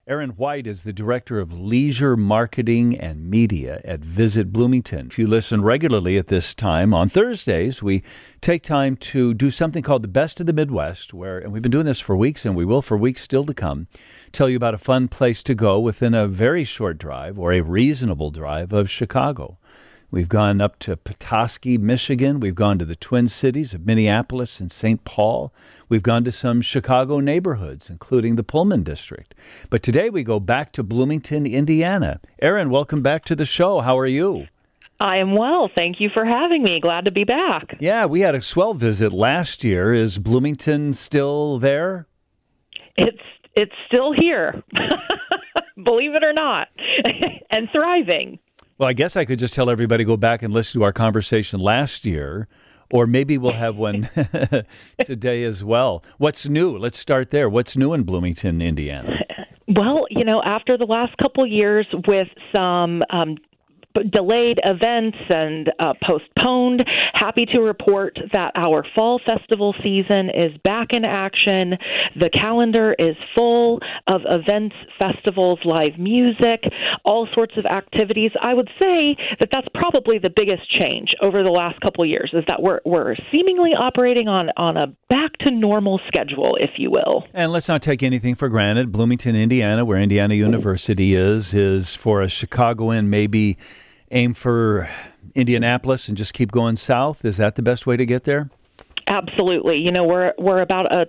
Erin White is the Director of Leisure Marketing and Media at Visit Bloomington. If you listen regularly at this time, on Thursdays, we take time to do something called the Best of the Midwest, and we've been doing this for weeks, and we will for weeks still to come, tell you about a fun place to go within a very short drive or a reasonable drive of Chicago. We've gone up to Petoskey, Michigan. We've gone to the Twin Cities of Minneapolis and St. Paul. We've gone to some Chicago neighborhoods, including the Pullman District. But today we go back to Bloomington, Indiana. Erin, welcome back to the show. How are you? I am well. Thank you for having me. Glad to be back. Yeah, we had a swell visit last year. Is Bloomington still there? It's still here, believe it or not, and thriving. Well, I guess I could just tell everybody go back and listen to our conversation last year, or maybe we'll have one today as well. What's new? Let's start there. What's new in Bloomington, Indiana? Well, after the last couple years with some delayed events and postponed, happy to report that our fall festival season is back in action. The calendar is full of events, festivals, live music, all sorts of activities. I would say that that's probably the biggest change over the last couple years, is that we're seemingly operating on a back to normal schedule, if you will. And let's not take anything for granted. Bloomington, Indiana, where Indiana University is for a Chicagoan maybe aim for Indianapolis and just keep going south? Is that the best way to get there? Absolutely. We're about a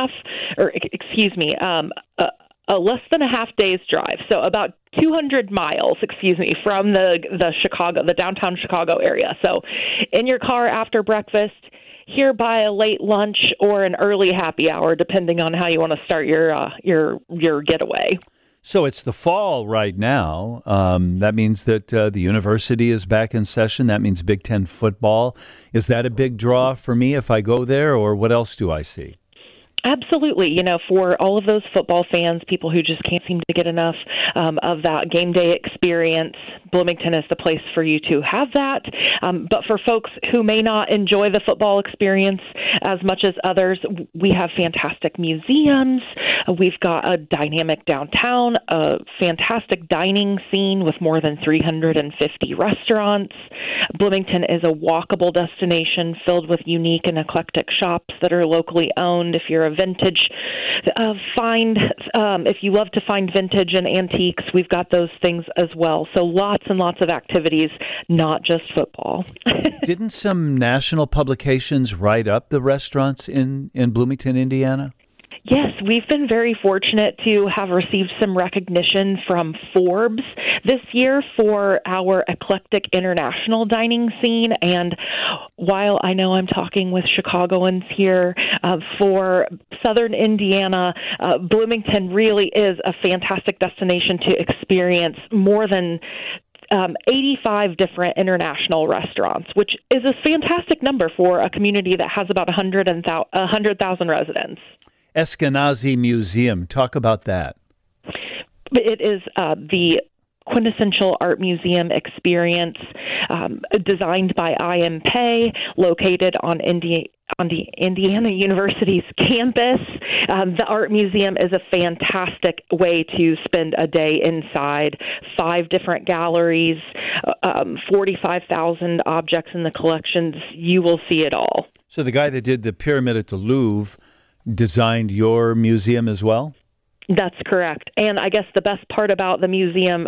less than a half day's drive. So about 200 miles, from the downtown Chicago area. So in your car after breakfast, here by a late lunch or an early happy hour, depending on how you want to start your getaway. So it's the fall right now. That means that the university is back in session. That means Big Ten football. Is that a big draw for me if I go there, or what else do I see? Absolutely. For all of those football fans, people who just can't seem to get enough of that game day experience, Bloomington is the place for you to have that. But for folks who may not enjoy the football experience as much as others, we have fantastic museums. We've got a dynamic downtown, a fantastic dining scene with more than 350 restaurants. Bloomington is a walkable destination filled with unique and eclectic shops that are locally owned. If you're a vintage if you love to find vintage and antiques, we've got those things as well. So lots and lots of activities, not just football. Didn't some national publications write up the restaurants in Bloomington, Indiana? Yes, we've been very fortunate to have received some recognition from Forbes this year for our eclectic international dining scene. And while I know I'm talking with Chicagoans here, for Southern Indiana, Bloomington really is a fantastic destination to experience more than 85 different international restaurants, which is a fantastic number for a community that has about 100,000 residents. Eskenazi Museum. Talk about that. It is the quintessential art museum experience designed by I.M. Pei, located on the Indiana University's campus. The art museum is a fantastic way to spend a day inside. 5 different galleries, 45,000 objects in the collections. You will see it all. So the guy that did the pyramid at the Louvre designed your museum as well? That's correct. And I guess the best part about the museum,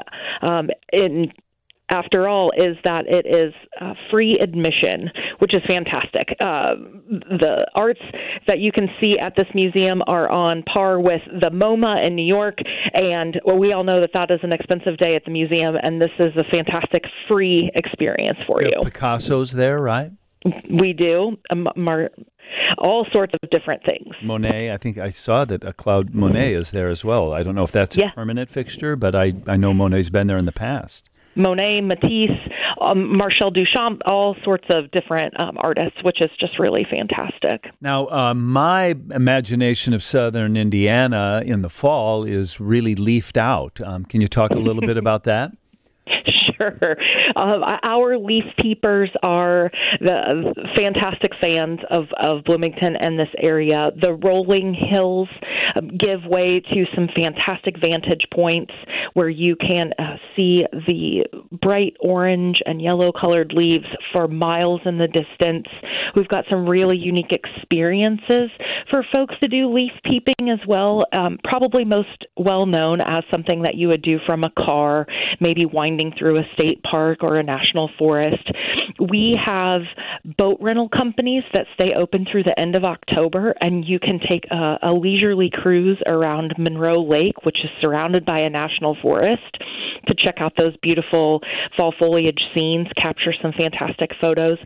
after all, is that it is free admission, which is fantastic. The arts that you can see at this museum are on par with the MoMA in New York, and we all know that is an expensive day at the museum, and this is a fantastic free experience for you. Picasso's there, right? We do. All sorts of different things. Monet, I think I saw that Claude Monet is there as well. I don't know if that's a permanent fixture, but I know Monet's been there in the past. Monet, Matisse, Marcel Duchamp, all sorts of different artists, which is just really fantastic. Now, my imagination of Southern Indiana in the fall is really leafed out. Can you talk a little bit about that? sure. Our leaf peepers are the fantastic fans of Bloomington and this area. The rolling hills give way to some fantastic vantage points where you can see the bright orange and yellow colored leaves for miles in the distance. We've got some really unique experiences for folks to do leaf peeping as well. Probably most well known as something that you would do from a car, maybe winding through a state park or a national forest. We have boat rental companies that stay open through the end of October, and you can take a leisurely cruise around Monroe Lake, which is surrounded by a national forest, to check out those beautiful fall foliage scenes, capture some fantastic photos.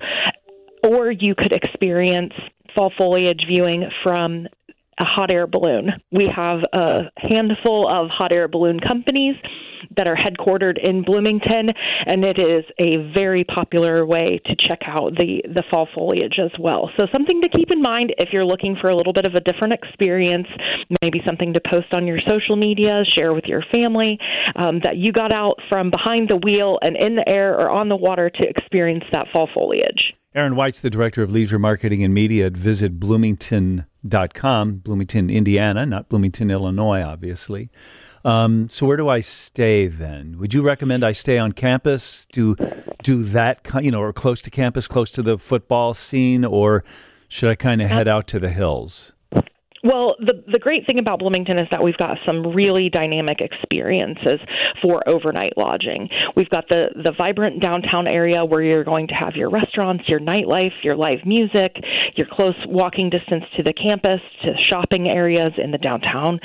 Or you could experience fall foliage viewing from a hot air balloon. We have a handful of hot air balloon companies that are headquartered in Bloomington, and it is a very popular way to check out the fall foliage as well. So something to keep in mind if you're looking for a little bit of a different experience, maybe something to post on your social media, share with your family, that you got out from behind the wheel and in the air or on the water to experience that fall foliage. Erin White's the Director of Leisure Marketing and Media at visitbloomington.com, Bloomington, Indiana, not Bloomington, Illinois, obviously. So where do I stay then? Would you recommend I stay on campus, do that, or close to campus, close to the football scene, or should I kind of head out to the hills? Well, the great thing about Bloomington is that we've got some really dynamic experiences for overnight lodging. We've got the vibrant downtown area where you're going to have your restaurants, your nightlife, your live music, your close walking distance to the campus, to shopping areas in the downtown.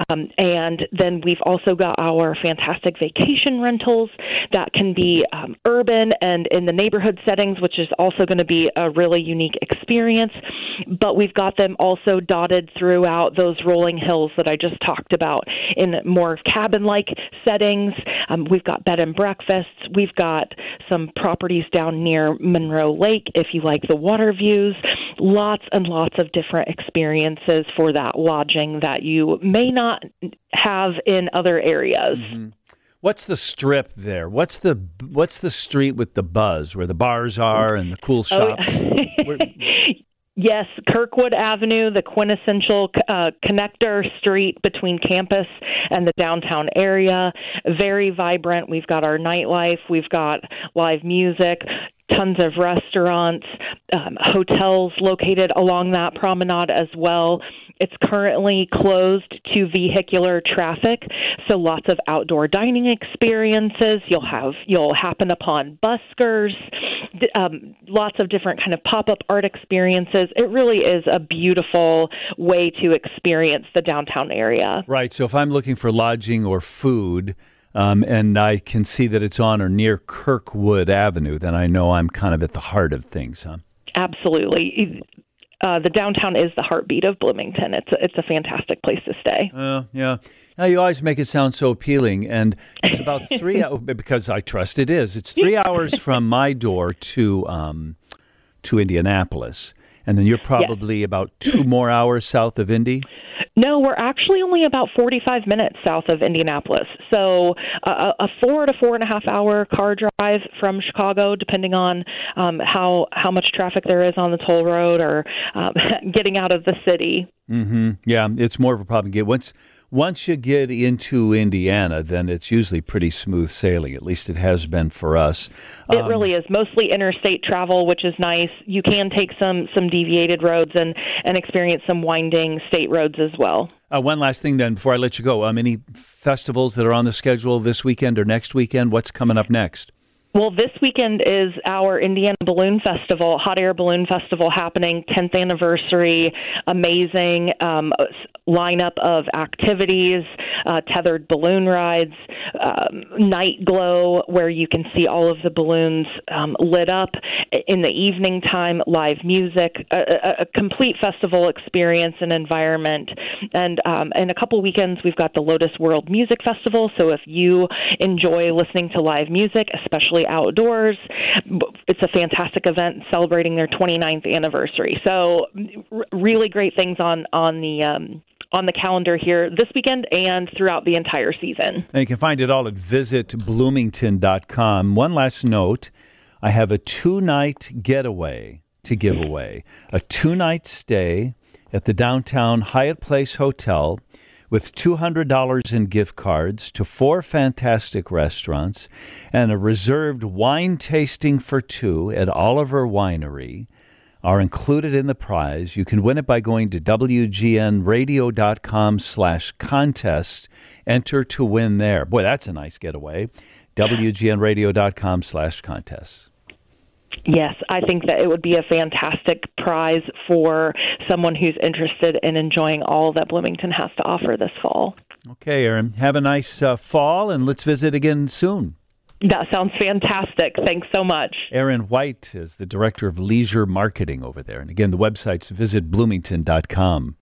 And then we've also got our fantastic vacation rentals that can be urban and in the neighborhood settings, which is also going to be a really unique experience. But we've got them also dotted throughout those rolling hills that I just talked about in more cabin-like settings. We've got bed and breakfasts. We've got some properties down near Monroe Lake if you like the water views. Lots and lots of different experiences for that lodging that you may not have in other areas. Mm-hmm. What's the strip there? What's the street with the buzz where the bars are and the cool shops? Yes, Kirkwood Avenue, the quintessential connector street between campus and the downtown area. Very vibrant. We've got our nightlife. We've got live music, tons of restaurants, hotels located along that promenade as well. It's currently closed to vehicular traffic, so lots of outdoor dining experiences. You'll happen upon buskers, lots of different kind of pop-up art experiences. It really is a beautiful way to experience the downtown area. Right. So if I'm looking for lodging or food, and I can see that it's on or near Kirkwood Avenue, then I know I'm kind of at the heart of things, huh? Absolutely. The downtown is the heartbeat of Bloomington. It's a fantastic place to stay. Yeah. Now, you always make it sound so appealing, and it's about 3 hours, because I trust it is. It's 3 hours from my door to Indianapolis, and then you're probably about 2 more hours south of Indy? No, we're actually only about 45 minutes south of Indianapolis. So a 4 to 4.5 hour car drive from Chicago, depending on how much traffic there is on the toll road or getting out of the city. Mm-hmm. Yeah, it's more of a problem. Once you get into Indiana, then it's usually pretty smooth sailing. At least it has been for us. It really is. Mostly interstate travel, which is nice. You can take some deviated roads and experience some winding state roads as well. One last thing then before I let you go. Any festivals that are on the schedule this weekend or next weekend? What's coming up next? Well, this weekend is our Indiana Balloon Festival, Hot Air Balloon Festival happening, 10th anniversary, amazing lineup of activities, tethered balloon rides, night glow where you can see all of the balloons lit up. In the evening time, live music, a complete festival experience and environment. And in a couple weekends, we've got the Lotus World Music Festival. So if you enjoy listening to live music, especially outdoors, it's a fantastic event celebrating their 29th anniversary. So really great things on on the calendar here this weekend and throughout the entire season. And you can find it all at visitbloomington.com. One last note, I have a 2-night getaway to give away. A 2-night stay at the downtown Hyatt Place Hotel with $200 in gift cards to 4 fantastic restaurants and a reserved wine tasting for 2 at Oliver Winery are included in the prize. You can win it by going to WGNradio.com/contest. Enter to win there. Boy, that's a nice getaway. WGNradio.com/contest. Yes, I think that it would be a fantastic prize for someone who's interested in enjoying all that Bloomington has to offer this fall. Okay, Erin, have a nice fall, and let's visit again soon. That sounds fantastic. Thanks so much. Erin White is the Director of Leisure Marketing over there. And again, the website's visitbloomington.com.